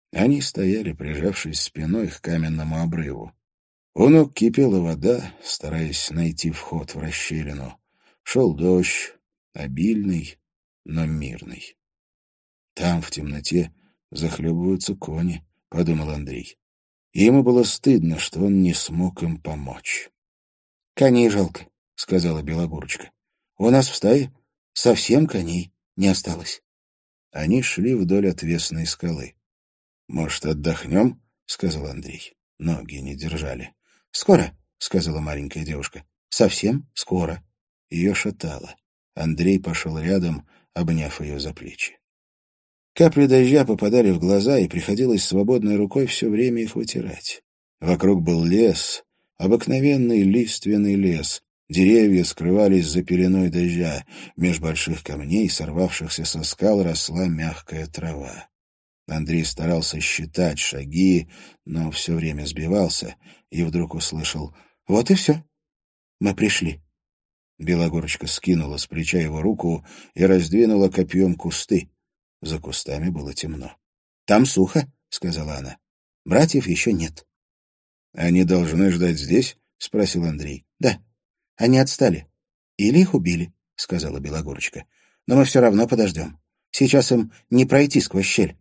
Они стояли, прижавшись спиной к каменному обрыву. У ног кипела вода, стараясь найти вход в расщелину. Шел дождь, обильный, но мирный. «Там, в темноте, захлебываются кони», — подумал Андрей. И ему было стыдно, что он не смог им помочь. «Коней жалко», — сказала Белогорочка. «У нас в стае совсем коней не осталось». Они шли вдоль отвесной скалы. «Может, отдохнем?» — сказал Андрей. Ноги не держали. «Скоро», — сказала маленькая девушка. «Совсем скоро». Ее шатало. Андрей пошел рядом, обняв ее за плечи. Капли дождя попадали в глаза, и приходилось свободной рукой все время их вытирать. Вокруг был лес, обыкновенный лиственный лес. Деревья скрывались за пеленой дождя. Меж больших камней, сорвавшихся со скал, росла мягкая трава. Андрей старался считать шаги, но все время сбивался, и вдруг услышал: «Вот и все. Мы пришли». Белогорочка скинула с плеча его руку и раздвинула копьем кусты. За кустами было темно. «Там сухо», — сказала она. «Братьев еще нет». «Они должны ждать здесь?» — спросил Андрей. «Да. Они отстали. Или их убили», — сказала Белогорочка. «Но мы все равно подождем. Сейчас им не пройти сквозь щель».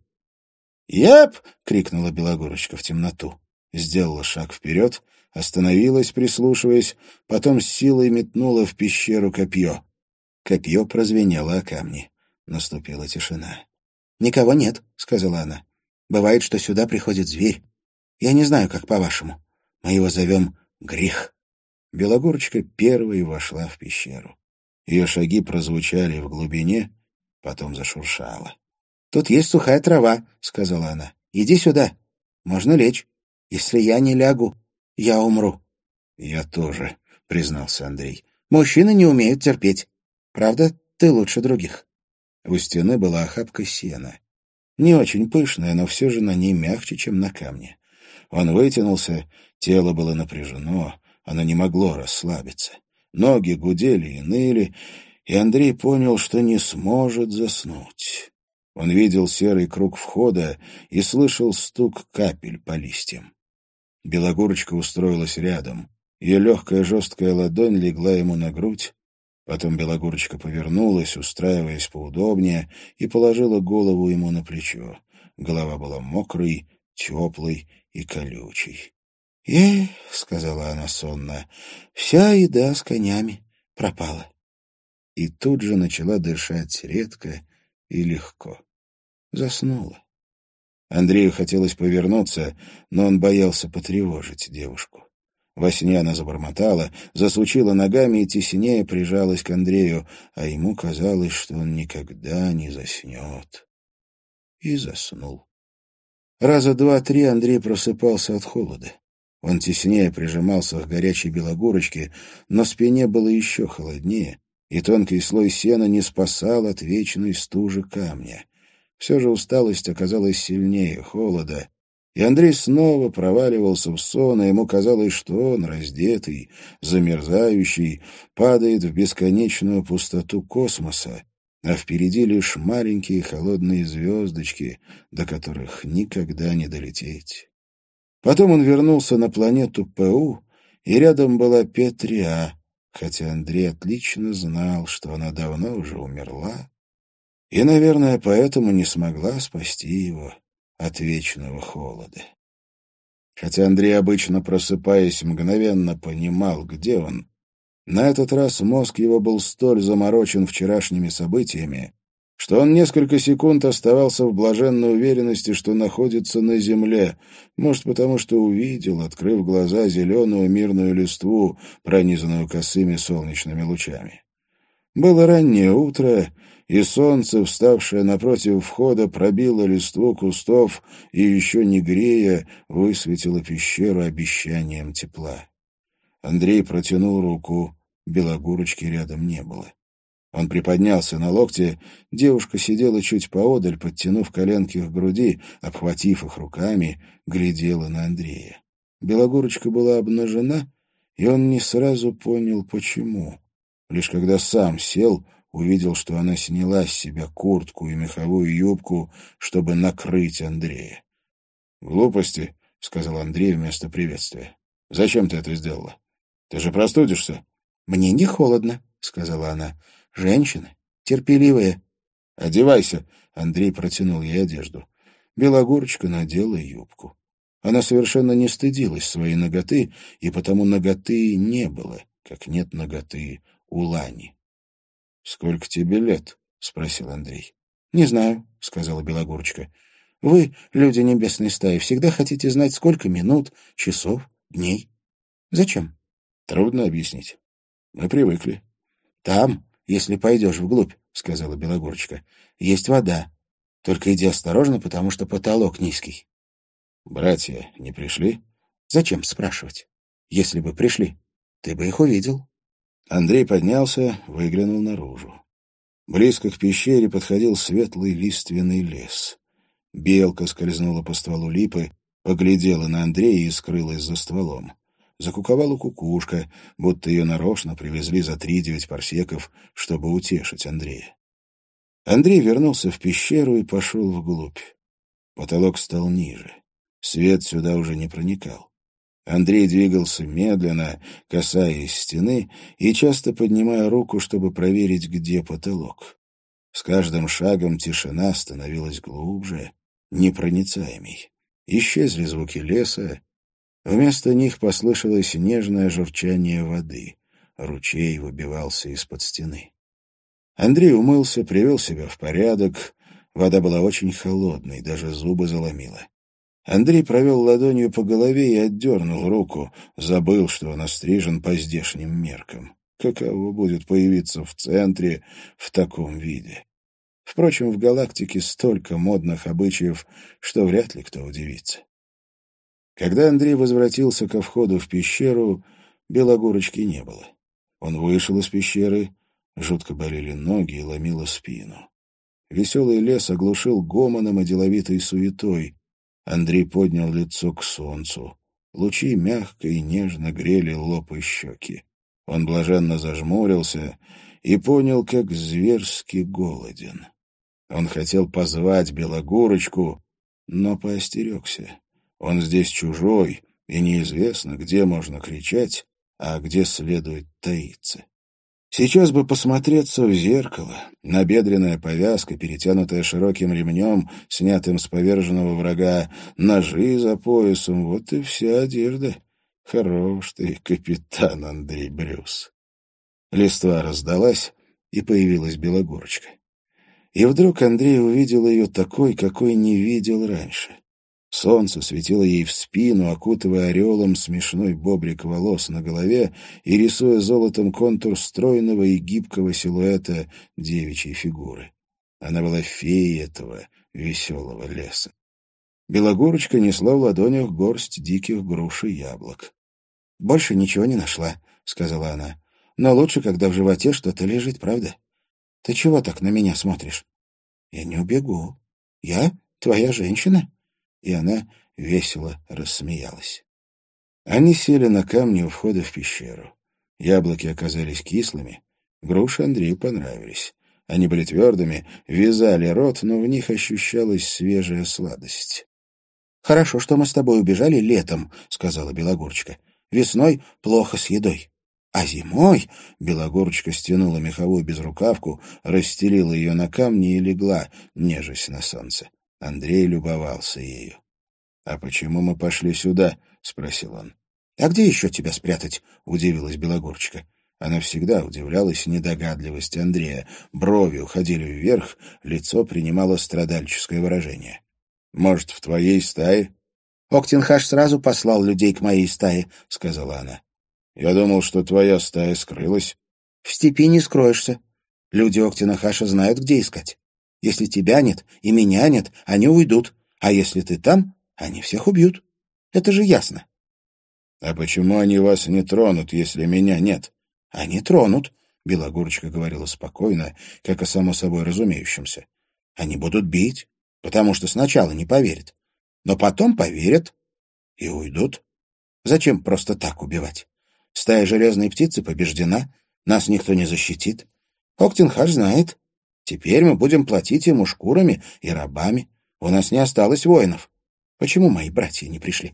«Яп!» — крикнула Белогорочка в темноту. Сделала шаг вперед, остановилась, прислушиваясь, потом с силой метнула в пещеру копье. Копье прозвенело о камни. Наступила тишина. «Никого нет», — сказала она. «Бывает, что сюда приходит зверь. Я не знаю, как по-вашему. Мы его зовем Грех». Белогорочка первой вошла в пещеру. Ее шаги прозвучали в глубине, потом зашуршало. «Тут есть сухая трава», — сказала она. «Иди сюда. Можно лечь. Если я не лягу, я умру». «Я тоже», — признался Андрей. «Мужчины не умеют терпеть. Правда, ты лучше других». У стены была охапка сена. Не очень пышная, но все же на ней мягче, чем на камне. Он вытянулся, тело было напряжено, оно не могло расслабиться. Ноги гудели и ныли, и Андрей понял, что не сможет заснуть. Он видел серый круг входа и слышал стук капель по листьям. Белогорочка устроилась рядом. Ее легкая жесткая ладонь легла ему на грудь. Потом Белогорочка повернулась, устраиваясь поудобнее, и положила голову ему на плечо. Голова была мокрой, теплой и колючей. Сказала она сонно, — «вся еда с конями пропала». И тут же начала дышать редко и легко. Заснула. Андрею хотелось повернуться, но он боялся потревожить девушку. Во сне она забормотала, засучила ногами и теснее прижалась к Андрею, а ему казалось, что он никогда не заснет. И заснул. Раза два-три Андрей просыпался от холода. Он теснее прижимался к горячей Белогорочке, но спине было еще холоднее, и тонкий слой сена не спасал от вечной стужи камня. Все же усталость оказалась сильнее холода, и Андрей снова проваливался в сон, и ему казалось, что он, раздетый, замерзающий, падает в бесконечную пустоту космоса, а впереди лишь маленькие холодные звездочки, до которых никогда не долететь. Потом он вернулся на планету Пу, и рядом была Петрия, хотя Андрей отлично знал, что она давно уже умерла, и, наверное, поэтому не смогла спасти его от вечного холода. Хотя Андрей, обычно просыпаясь, мгновенно понимал, где он, на этот раз мозг его был столь заморочен вчерашними событиями, что он несколько секунд оставался в блаженной уверенности, что находится на земле, может, потому что увидел, открыв глаза, зеленую мирную листву, пронизанную косыми солнечными лучами. Было раннее утро, и солнце, вставшее напротив входа, пробило листву кустов и, еще не грея, высветило пещеру обещанием тепла. Андрей протянул руку, Белогорочки рядом не было. Он приподнялся на локте, девушка сидела чуть поодаль, подтянув коленки к груди, обхватив их руками, глядела на Андрея. Белогорочка была обнажена, и он не сразу понял, почему. Лишь когда сам сел, увидел, что она сняла с себя куртку и меховую юбку, чтобы накрыть Андрея. «Глупости», — сказал Андрей вместо приветствия. «Зачем ты это сделала? Ты же простудишься». «Мне не холодно», — сказала она. «Женщины терпеливые». «Одевайся», — Андрей протянул ей одежду. Белогорочка надела юбку. Она совершенно не стыдилась своей наготы, и потому наготы не было, как нет наготы у Лани. «Сколько тебе лет?» — спросил Андрей. «Не знаю», — сказала Белогорочка. «Вы, люди небесной стаи, всегда хотите знать, сколько минут, часов, дней. Зачем?» «Трудно объяснить. Мы привыкли». «Там, если пойдешь вглубь, — сказала Белогорочка, — есть вода. Только иди осторожно, потому что потолок низкий». «Братья не пришли?» «Зачем спрашивать? Если бы пришли, ты бы их увидел». Андрей поднялся, выглянул наружу. Близко к пещере подходил светлый лиственный лес. Белка скользнула по стволу липы, поглядела на Андрея и скрылась за стволом. Закуковала кукушка, будто ее нарочно привезли за 3-9 парсеков, чтобы утешить Андрея. Андрей вернулся в пещеру и пошел вглубь. Потолок стал ниже. Свет сюда уже не проникал. Андрей двигался медленно, касаясь стены и часто поднимая руку, чтобы проверить, где потолок. С каждым шагом тишина становилась глубже, непроницаемей. Исчезли звуки леса. Вместо них послышалось нежное журчание воды. Ручей выбивался из-под стены. Андрей умылся, привел себя в порядок. Вода была очень холодной, даже зубы заломила. Андрей провел ладонью по голове и отдернул руку, забыл, что он острижен по здешним меркам. Каково будет появиться в центре в таком виде? Впрочем, в галактике столько модных обычаев, что вряд ли кто удивится. Когда Андрей возвратился ко входу в пещеру, Белогорочки не было. Он вышел из пещеры, жутко болели ноги и ломило спину. Веселый лес оглушил гомоном и деловитой суетой. Андрей поднял лицо к солнцу. Лучи мягко и нежно грели лоб и щеки. Он блаженно зажмурился и понял, как зверски голоден. Он хотел позвать Белогорочку, но поостерегся. Он здесь чужой, и неизвестно, где можно кричать, а где следует таиться. Сейчас бы посмотреться в зеркало. Набедренная повязка, перетянутая широким ремнем, снятым с поверженного врага, ножи за поясом — вот и вся одежда. Хорош ты, капитан Андрей Брюс. Листва раздалась, и появилась Белогорочка. И вдруг Андрей увидел ее такой, какой не видел раньше. Солнце светило ей в спину, окутывая ореолом смешной бобрик волос на голове и рисуя золотом контур стройного и гибкого силуэта девичьей фигуры. Она была феей этого веселого леса. Белогорочка несла в ладонях горсть диких груш и яблок. «Больше ничего не нашла», — сказала она. «Но лучше, когда в животе что-то лежит, правда? Ты чего так на меня смотришь?» «Я не убегу. Я твоя женщина». И она весело рассмеялась. Они сели на камни у входа в пещеру. Яблоки оказались кислыми, груши Андрею понравились. Они были твердыми, вязали рот, но в них ощущалась свежая сладость. «Хорошо, что мы с тобой убежали летом», — сказала Белогорочка. «Весной плохо с едой. А зимой...» — Белогорочка стянула меховую безрукавку, расстелила ее на камни и легла, нежась на солнце. Андрей любовался ею. «А почему мы пошли сюда?» — спросил он. «А где еще тебя спрятать?» — удивилась Белогорочка. Она всегда удивлялась недогадливости Андрея. Брови уходили вверх, лицо принимало страдальческое выражение. «Может, в твоей стае?» «Октенхаш сразу послал людей к моей стае», — сказала она. «Я думал, что твоя стая скрылась». «В степи не скроешься. Люди Октенхаша знают, где искать. Если тебя нет и меня нет, они уйдут. А если ты там, они всех убьют. Это же ясно». «А почему они вас не тронут, если меня нет?» «Они тронут», — Белогорочка говорила спокойно, как о само собой разумеющемся. «Они будут бить, потому что сначала не поверят. Но потом поверят и уйдут. Зачем просто так убивать? Стая железной птицы побеждена, нас никто не защитит. Октенхаш знает. Теперь мы будем платить ему шкурами и рабами. У нас не осталось воинов. Почему мои братья не пришли?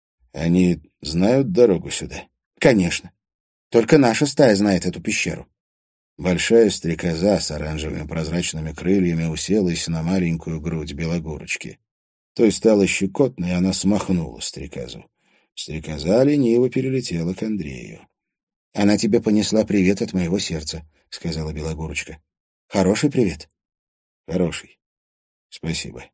Они знают дорогу сюда? Конечно. Только наша стая знает эту пещеру. Большая стрекоза с оранжевыми прозрачными крыльями уселась на маленькую грудь Белогорочки. Той стало щекотно, и она смахнула стрекозу. Стрекоза лениво перелетела к Андрею. — Она тебе понесла привет от моего сердца, — сказала Белогорочка. — Хороший привет? — Хороший. Спасибо.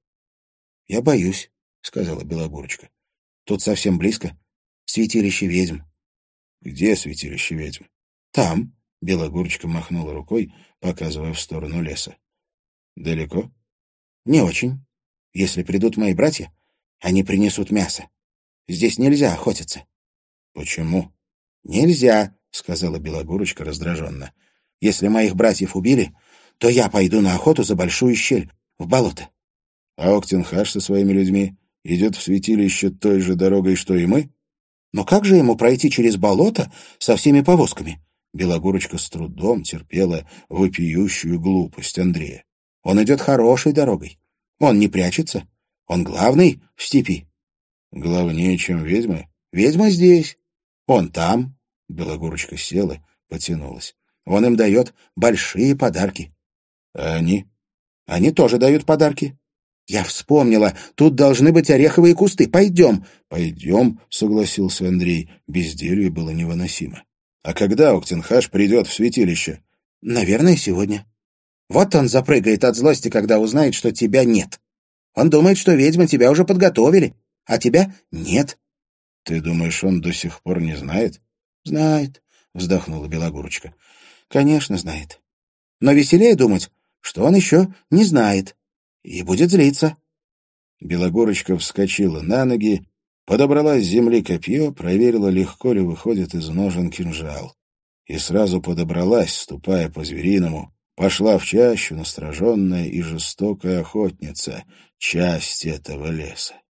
— Я боюсь, — сказала Белогорочка. — Тут совсем близко. Святилище ведьм. — Где святилище ведьм? — Там. Белогорочка махнула рукой, показывая в сторону леса. — Далеко? — Не очень. Если придут мои братья, они принесут мясо. Здесь нельзя охотиться. — Почему? — Нельзя, — сказала Белогорочка раздраженно. — Если моих братьев убили, то я пойду на охоту за большую щель, в болото. — А Октенхаш со своими людьми идет в святилище той же дорогой, что и мы? — Но как же ему пройти через болото со всеми повозками? Белогорочка с трудом терпела вопиющую глупость Андрея. — Он идет хорошей дорогой. Он не прячется. Он главный в степи. — Главнее, чем ведьмы? — Ведьма здесь. Он там. Белогорочка села, потянулась. Он им дает большие подарки. — А они? — Они тоже дают подарки. — Я вспомнила. Тут должны быть ореховые кусты. Пойдем. — Пойдем, — согласился Андрей. Безделье было невыносимо. — А когда Октенхаш придет в святилище? — Наверное, сегодня. Вот он запрыгает от злости, когда узнает, что тебя нет. Он думает, что ведьмы тебя уже подготовили, а тебя нет. — Ты думаешь, он до сих пор не знает? — Знает, — вздохнула Белогорочка. — Конечно, знает. Но веселее думать, что он еще не знает и будет злиться. Белогорочка вскочила на ноги, подобрала с земли копье, проверила, легко ли выходит из ножен кинжал. И сразу подобралась, ступая по-звериному, пошла в чащу настороженная и жестокая охотница, часть этого леса.